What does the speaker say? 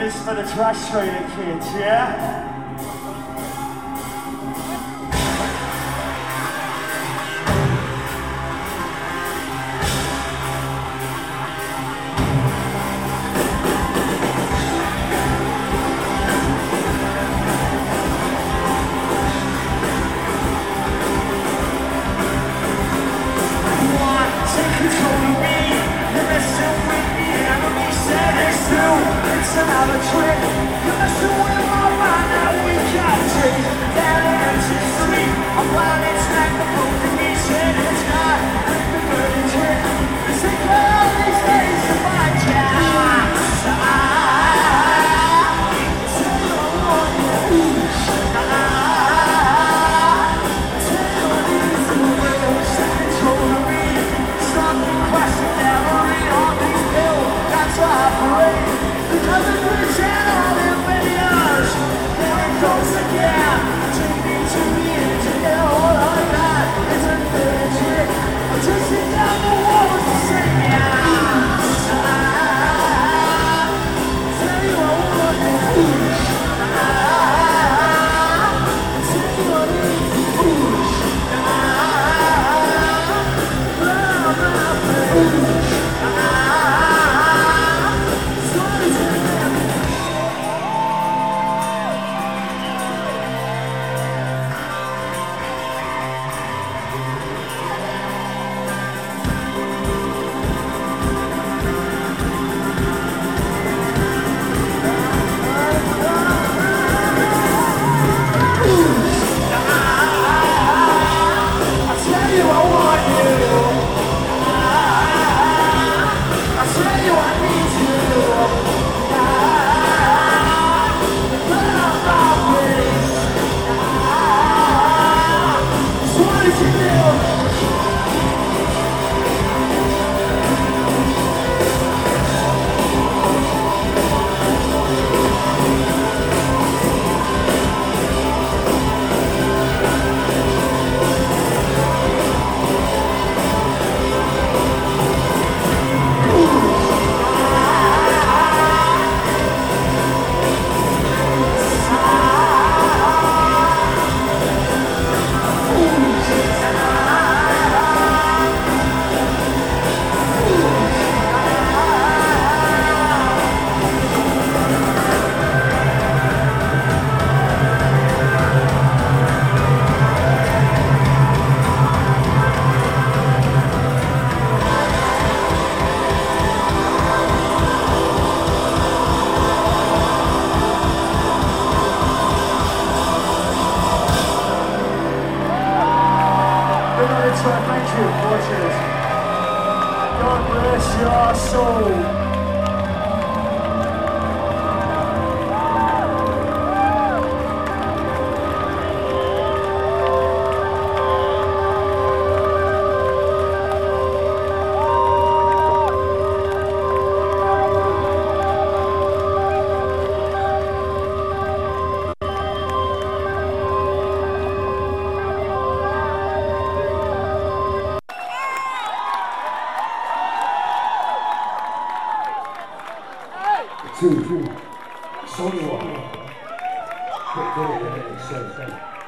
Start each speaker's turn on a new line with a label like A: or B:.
A: This is for the Trash Trader kids, yeah? It's another trick. You're messing with my mind. Now we got tricks. Down into sleep. I'm blind and snack the book and me said it's not. With the dirty trick. This ain't all these days to my job. Tell you I want you. Tell you I need to will. Set control of me. Something crashing down on these pills. That's why I pray. Because it was out in videos. Then it goes again. Take me to the end to get all I got. It's a dirty trick. I'm chasing down the walls to say yeah. Tell you I want you. Tell you I need you. Love my face. Thank you, watchers. God bless your soul.
B: Two, Sony one. Quick,